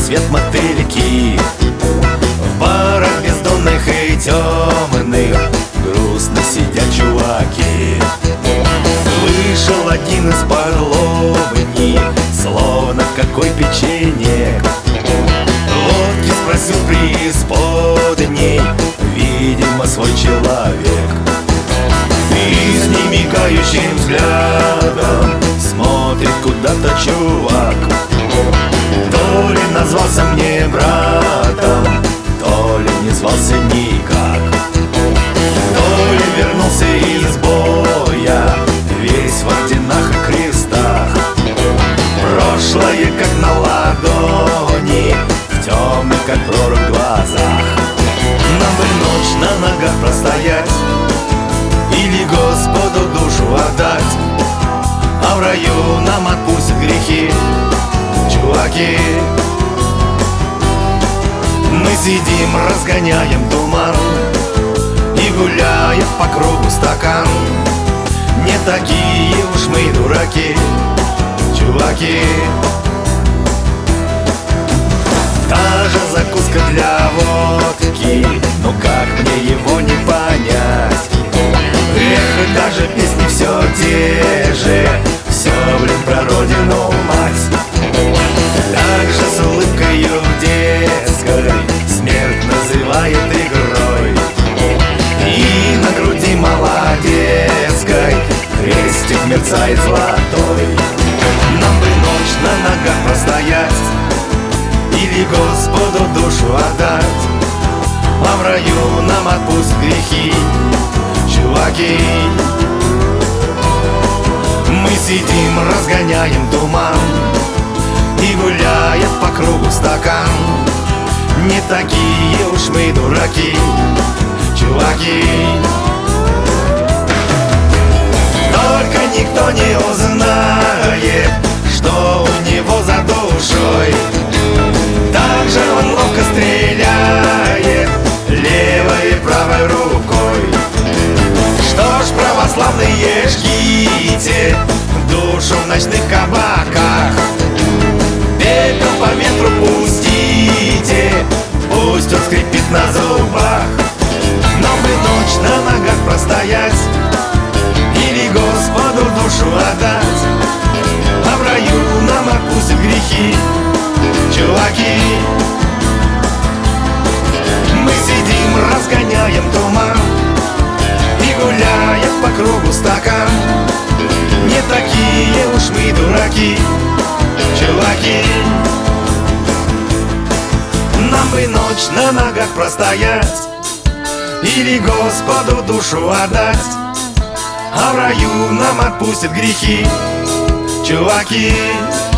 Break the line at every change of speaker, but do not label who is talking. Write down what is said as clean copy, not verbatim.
свет мотыльки. В барах бездонных и темных грустно сидят чуваки. Вышел один из парловни, словно какой печенье. Водки спросил преисподней, видимо, свой человек. И с немигающим взглядом смотрит куда-то чувак. То ли назвался мне братом, то ли не звался никак. То ли вернулся из боя, весь в орденах и крестах. Прошлое как на ладони, в темных как прорубь глазах. Нам бы ночь на ногах простоять или Господу душу отдать, а в раю нам отпустят грехи, чуваки. Мы сидим, разгоняем туман и гуляем по кругу стакан. Не такие уж мы дураки, чуваки. Та же закуска для водки, но как мне его не понять? Эх, даже песни все те же, все, блин, про родину мать. Так же с улыбкою детской смерть называет игрой. И на груди молодецкой крестик мерцает золотой. Нам бы ночь на ногах простоять или Господу душу отдать, а в раю нам отпустят грехи, чуваки. Мы сидим, разгоняем туман и гуляем по кругу стакан. Не такие уж мы дураки, чуваки. Только никто не узнает, что у него за душой. Так же он ловко стреляет левой и правой рукой. Что ж, православные, жгите душу в ночных кабаках. Пепел по ветру пустите, пусть он скрипит на зубах. Нам бы ночь на ногах простоять или Господу душу отдать, а в раю нам отпустят грехи, чуваки. Мы сидим, разгоняем туман и гуляем по кругу стакан. Не такие уж мы дураки, чуваки. Нам бы ночь на ногах простоять или Господу душу отдать, а в раю нам отпустят грехи, чуваки.